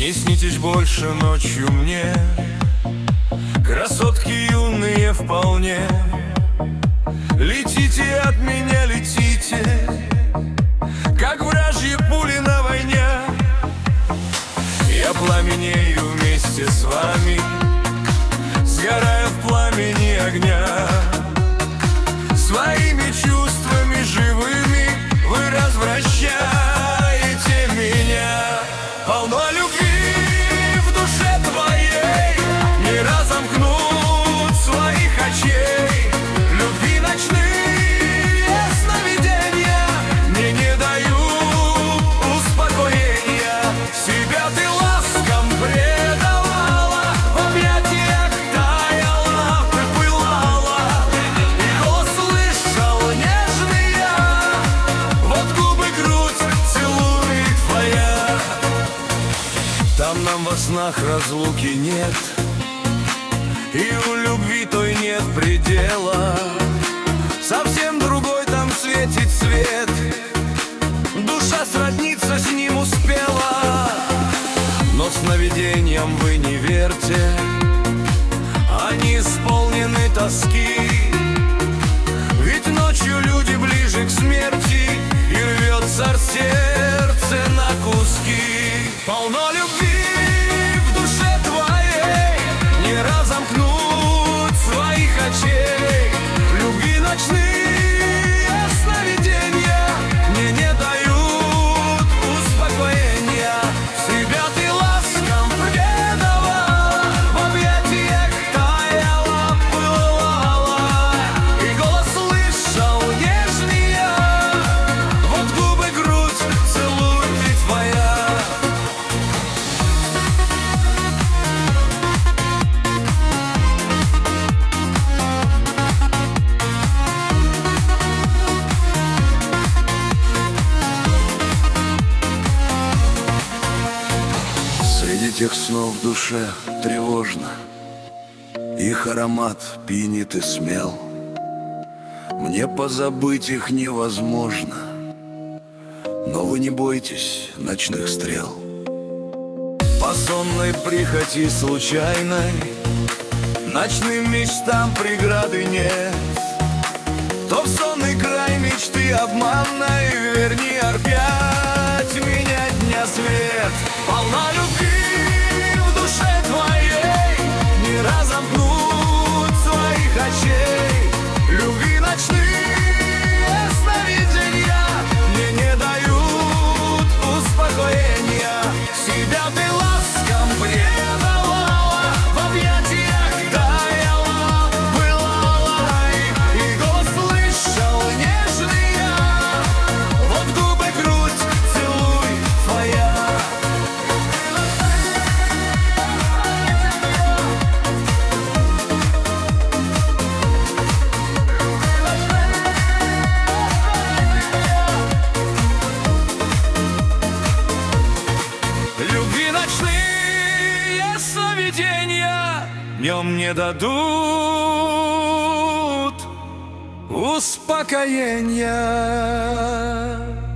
Не снитесь больше ночью мне, красотки юные вполне. Летите от меня, летите, как вражьи пули на войне. Я пламенею вместе с вами, сгорая в пламени огня. Своими чувствами живыми вы развращаете меня. Полно любви в душе твоей, не разомкнуть своих очей. Любви ночные сновидения мне не дают успокоения. Себя ты ласком предавала, в объятиях таяла, пылала. И голос слышал нежный я, вот губы, грудь целует твоя. Там нам во снах разлуки нет, и у любви той нет предела. Совсем другой там светит свет, душа сродниться с ним успела. Но сновидениям вы не верьте, они исполнены тоски. Ведь ночью люди ближе к смерти, и рвется сердце на куски. Полно любви в душе твоей, не разомкнуть своих очей. Любви ночные сновидения мне не дают успокоения. Себя ты ласком предавала, в объятиях таяла, пылала. И голос слышал нежный я, вот губы, грудь целует твоя. Среди тех снов в душе тревожно, их аромат пьянит и смел. Мне позабыть их невозможно, но вы не бойтесь ночных стрел. По сонной прихоти случайной ночным мечтам преграды нет. То в сонный край мечты обманной верни опять меня дня свет. Полна любви в душе твоей, не разомкнуть своих очей. Любви ночные сновидения мне не дают успокоения. Себя ты ласком предавала, в объятиях таяла, пылала. И голос слышал нежный я, вот губы, грудь целуй твоя. Любви ночные сновидения днем не дадут успокоения.